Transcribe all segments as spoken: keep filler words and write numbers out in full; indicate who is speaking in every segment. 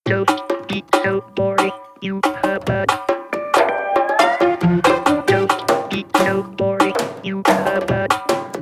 Speaker 1: Don't be so boring, you hubbub. Don't be so boring, you hubbub.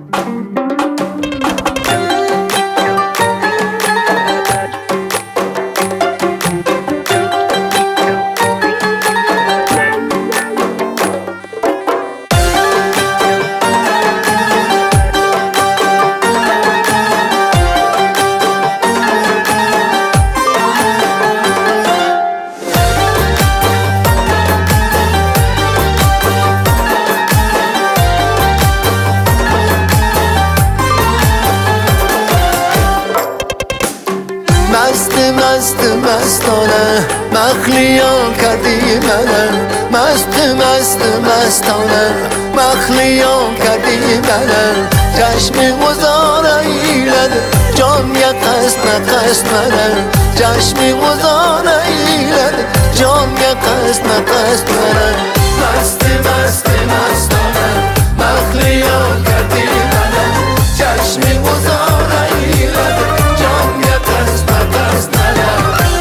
Speaker 2: مست مست مستانه مخلیا کردی منه مست مست مستانه مخلیا کردی منه چشم گذاره ایلد جان یک قصد نقصد منه چشم گذاره ایلد جان یک قصد نقصد منه مست مست مستانه مخلیا کردی منه چشم گذاره ایلد جان یک قصد نقصد منه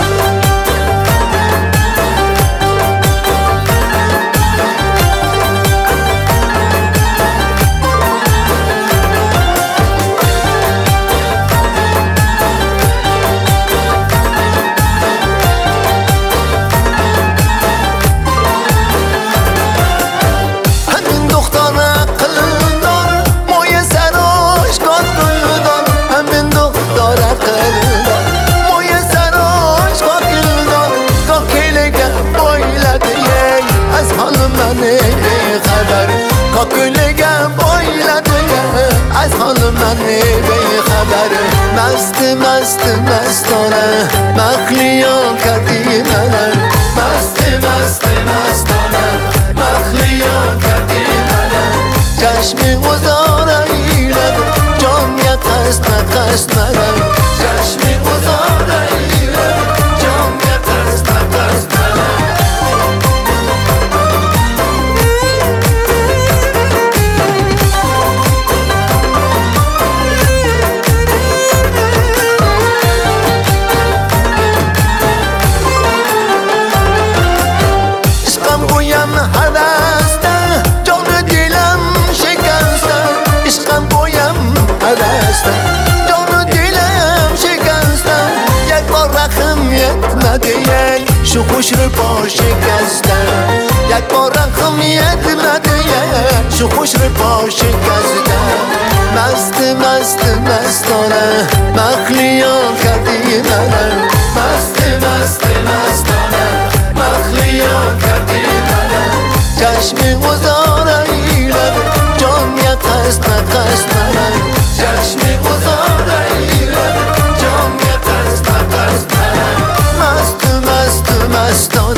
Speaker 2: کاکلگم بایلده از حال من بی خبر مست مست مستانه مخلیا کردی منه مست مست مستانه مخلیا کردی منه چشم گذاره ایلد جان یک قصد نقصد منه چشم گذاره ایلد جان یک قصد نقصد منه جان و دلم شکستم یک بار رقم یتمده یک شو خوش رو پا شکستم یک بار رقم یتمده یک شو خوش رو پا شکستم مست مست مستانه مخلیا کردی منه مست مست مستانه مخلیا کردی منه چشم گذاره ایلد جان یک قصد نقصد منه چشم گذاره ایلد جان یک قصد نقصد منه مست مست مستانه